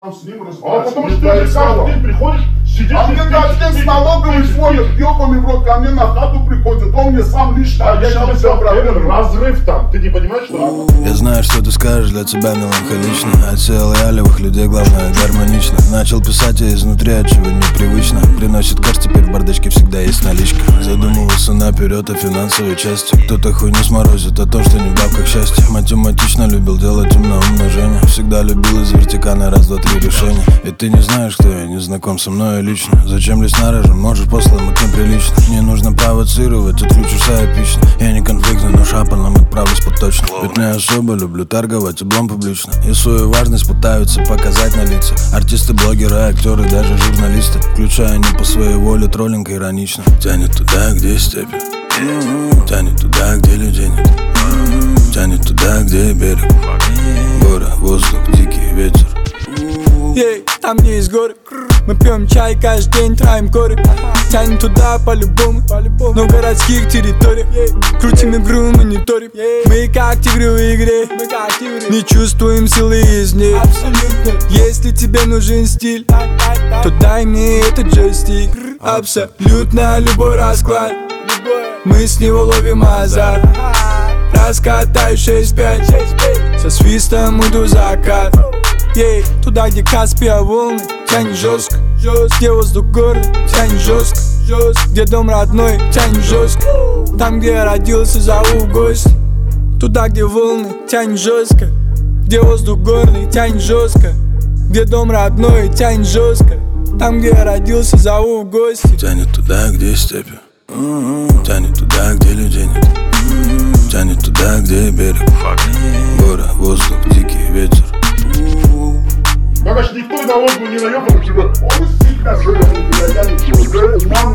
с ним А разбираться. потому что ты же каждый день приходишь, сидишь... А мне каждый день с налоговой звонят, ёбаный в рот, ко мне на хату приходит, он мне сам лично А я решал тебе все сказал, проблемы. разрыв там, ты не понимаешь, что... Я знаю, что ты скажешь, для тебя меланхолично. От сил лялевых людей главное гармонично. Начал писать я изнутри, отчего непривычно. Приносит кэш, теперь в бардачке всегда есть наличка. Задумывался наперед о финансовой части. Кто-то хуйню сморозит о том, что не в бабках счастье. Математично любил делать умножение. Всегда любил из вертикальной раз, два, три решения. И ты не знаешь, кто я, не знаком со мной лично. Зачем лезть на рожу, можешь после мыть неприлично. Не нужно провоцировать, отключуся эпично. Я не конфликтный, но шапа нам отправлюсь точно. Ведь не особо люблю торговать облом публично. И свою важность пытаются показать на лицах. Артисты, блогеры, актеры, даже журналисты. Включая не по своей воле, троллинг иронично. Тянет туда, где степи. Тянет туда, где людей нет. Тянет туда, где берег. Гора, воздух, дикий ветер. Ей, там где есть горы. Мы пьем чай каждый день, траем коры. Тянем туда по-любому, но в городских территориях. Крутим игру в мониторе. Мы как тигры в игре, не чувствуем силы из них. Если тебе нужен стиль, то дай мне этот джойстик. Абсолютно любой расклад, мы с него ловим азарт. Раскатаю 6-5, со свистом уйду закат. Ей, туда, где Каспия волны, тянет жестко, где воздух горный, тянет жестко, где дом родной, тянет жестко. Там, где я родился, зову в гости. Туда, где волны, тянет жестко, где воздух горный, тянет жестко, где дом родной, тянет жестко. Там, где я родился, зову в гости. Тянет туда, где степи. Тянет туда, где людей нет. Тянет туда, где берег. Гора, воздух, дикий ветер. Бабаш, никто и налогу не наебал, типа... Он всегда живет, я ничего.